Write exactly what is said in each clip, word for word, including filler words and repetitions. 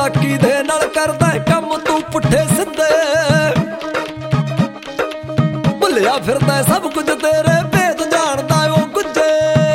ਚਲਾਕੀ ਦੇ ਨਾਲ ਕਰਦਾ ਕੰਮ ਤੂੰ ਪੁੱਠੇ ਸਿੱਧੇ ਭੁੱਲਿਆ ਫਿਰਦਾ ਸਭ ਕੁਝ ਤੇਰੇ ਭੇਦ ਜਾਣਦਾ ਉਹ ਗੁੱਜੇ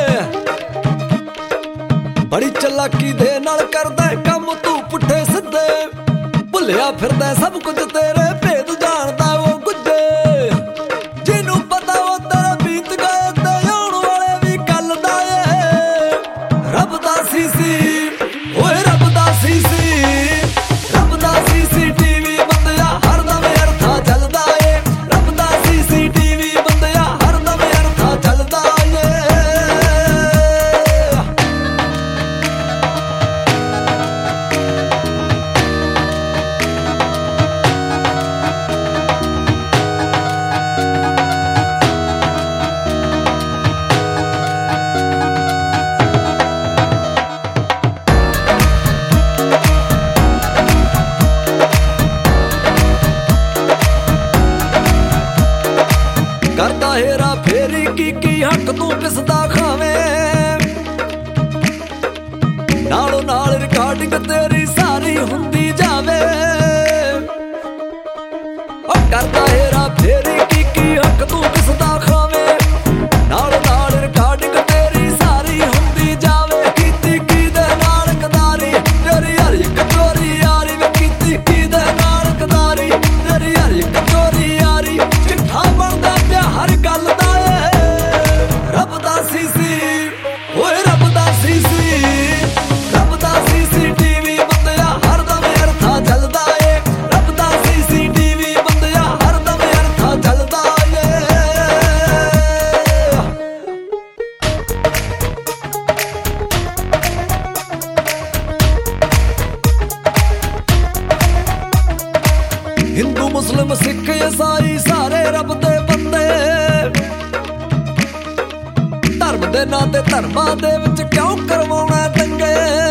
ਬੜੀ ਚਲਾਕੀ ਦੇ ਨਾਲ ਕਰਦਾ ਕੰਮ ਤੂੰ ਪੁੱਠੇ ਸਿੱਧੇ ਭੁੱਲਿਆ ਫਿਰਦਾ ਸਭ ਕੁਝ ਤੇਰੇ ਭੇਦ ਜਾਣਦਾ ਉਹ ਗੁੱਜੇ ਜਿਹਨੂੰ ਪਤਾ ਉਹ ਤੇਰਾ ਬੀਤ ਗਏ ਤੇ ਆਉਣ ਵਾਲੇ ਵੀ ਕੱਲ ਦਾ ਏ ਰੱਬ ਦਾ ਸੀਸੀ ਓਏ ਰੱਬ ਦਾ ਸੀਸੀ ਰੱਬ ਦਾ ਸੀਸੀ ਟੀਵੀ ਬੰਦਿਆ ਹਰਦਮ ਅਰਥਾ ਚੱਲਦਾ ਏ ਰੱਬ ਦਾ ਸੀਸੀ ਟੀਵੀ ਬੰਦਿਆ ਹਰਦਮ ਅਰਥਾ ਚੱਲਦਾ ਏ ਕਰਦਾ ਹੇਰਾ ਫੇਰੀ ਕੀ ਕੀ ਹੱਕ ਤੂੰ ਕਿਸ ਦਾ ਖਾਵੇਂ ਨਾਲੋਂ ਨਾਲ ਰਿਕਾਰਡਿੰਗ ਤੇਰੀ ਸਾਰੀ ਹੁੰਦੀ ਜਾਵੇ ਉਹ ਕਰਦਾ ਹੇਰਾ ਫੇਰੀ ਕੀ ਕੀ ਹੱਕ ਤੂੰ ਕਿਸ ਦਾ ਖਾਵੇਂ ਨਾਲੋਂ ਨਾਲ ਰਿਕਾਰਡਿੰਗ ਤੇਰੀ ਸਾਰੀ ਹੁੰਦੀ ਜਾਵੇ ਕੀਤੀ ਕੀ ਦੇ ਨਾਲ ਕਦਾਰੀ ਤੇਰੀ ਹਰ ਇੱਕ ਚੋਰੀ ਯਾਰੀ ਵੇ ਕੀਤੀ ਕੀ ਦੇ ਨਾਲ ਕਦਾਰੀ ਤੇਰੀ ਹਰ ਇੱਕ ਚੋਰੀ ਯਾਰੀ ਚਿੱਠਾ ਬਣਦਾ ਪਿਆ ਹਰ ਗੱਲ ਦਾ ਏ ਰੱਬ ਦਾ ਸੀਸੀ ਓਏ ਰੱਬ ਦਾ ਸੀਸੀ ਰੱਬ ਦਾ ਸੀਸੀ ਟੀਵੀ ਬੰਦਿਆ ਹਰਦਮ ਅਰਥਾ ਚੱਲਦਾ ਏ ਰੱਬ ਦਾ ਸੀਸੀ ਟੀਵੀ ਬੰਦਿਆ ਹਰਦਮ ਅਰਥਾ ਚੱਲਦਾ ਏ ਹਿੰਦੂ ਮੁਸਲਿਮ ਸਿੱਖ ਈਸਾਈ ਸਾਰੇ ਰੱਬ ਦੇ ਬੰਦੇ ਧਰਮ ਦੇ ਨਾਂ ਤੇ ਧਰਮਾਂ ਦੇ ਵਿੱਚ ਕਿਉਂ ਕਰਵਾਉਣਾ ਦੰਗੇ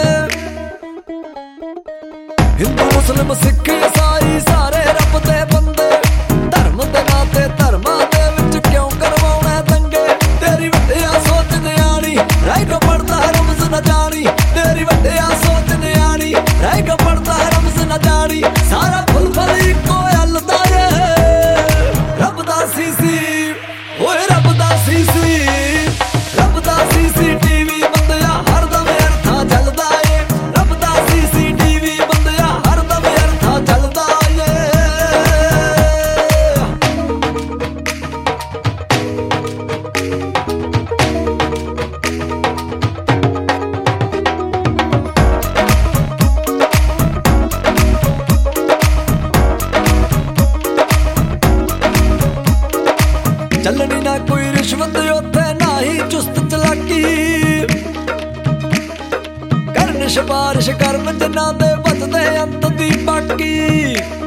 ਹਿੰਦੂ ਮੁਸਲਿਮ ਸਿੱਖ ਈਸਾਈ ਸਾਰੇ ਰੱਬ ਦੇ ਬੰਦੇ ਧਰਮ ਦੇ ਨਾਂ ਤੇ ਧਰਮਾਂ ਦੇ ਵਿੱਚ ਕਿਉਂ ਕਰਵਾਉਣਾ ਦੰਗੇ ਤੇਰੀ ਵੱਡਿਆ ਸੋਚ ਨਿਆਣੀ ਰਹਿ ਕੇ ਪੜਦਾ ਰਮਜ਼ ਨਾ ਜਾਣੀ ਤੇਰੀ ਵੱਡਿਆ ਸੋਚ ਨਿਆਣੀ ਰਹਿ ਕੇ ਪੜਦਾ ਰਮਜ਼ ਨਾ ਜਾਣੀ ਸਾਰਾ ਫੁੱਲ ਫਲ ਇੱਕੋ ਹੱਲ ਦਾ ਏ ਰੱਬ ਦਾ ਸੀਸੀ ਓਏ ਰੱਬ ਦਾ ਸੀਸੀ ਰੱਬ ਦਾ ਸੀਸੀ ਟੀਵੀ ਬੰਦਿਆ ਹਰਦਮ ਅਰਥਾ ਚੱਲਦਾ ਏ ਰੱਬ ਦਾ ਸੀਸੀ ਟੀਵੀ ਬੰਦਿਆ ਹਰਦਮ ਅਰਥਾ ਚੱਲਦਾ ਏ ਚੱਲਣੀ ਨਾ ਕੋਈ ਰਿਸ਼ਵਤ ਉੱਥੇ ਨਾ ਹੀ ਚੁਸਤ ਚਲਾਕੀ ਕਰਨ ਸਿਫਾਰਿਸ਼ ਕਰਨ ਜਿਨ੍ਹਾਂ ਦੇ ਬਚਦੇ ਅੰਤ ਦੀ ਬਾਕੀ